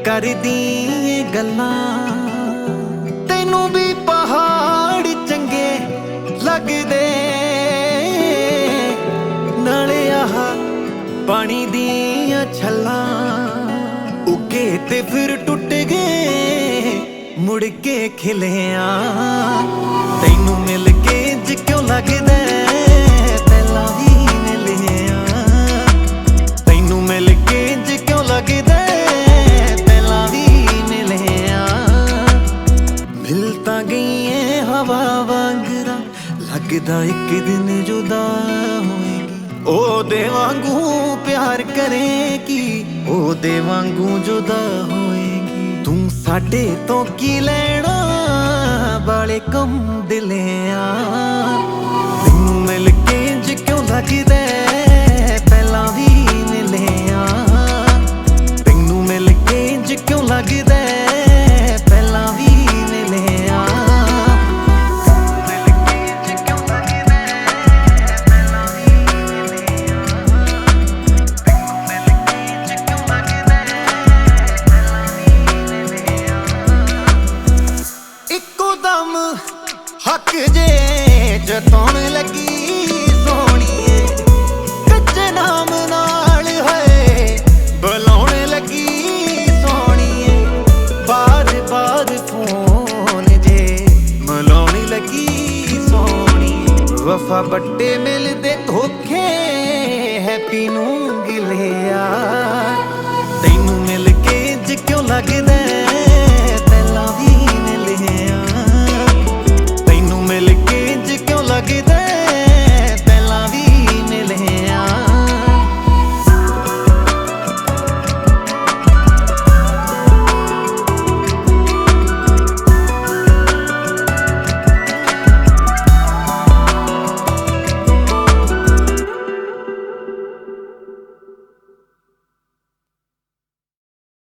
करदी गल्लां तैनू भी पहाड़ चंगे लगदे नाले आह पानी दियां छल्लां उगे ते फिर टुट गए मुड़ के खिलिया तैनू मिल के ज क्यों लगदा पहला भी मिलिया तैनू मिल के ज क्यों लगदा पहला भी मिलिया मिल तां गई है हवा वांगरा लगदा एक दिन जुदा होएगी ओदे वांगू प्यार करेगी ओदे वांगू जुदा होएगी तू साडे तो की लेना वाले कम दिलिया तैनू मिल के ज क्यों लगदा पहला भी मिलिया तैनू मिल के ज क्यों लगदा पहला भी मिलिया हक जे जताउण लगी सोहणीए कच्चे नाम नाल है बुलाउण लगी सोहणीए बार बार फोन जे मिलाउण लगी सोहणीए वफा बट्टे मिलदे धोखे हैप्पी नूं गिलिया तैनू मिल के ज क्यों लगदा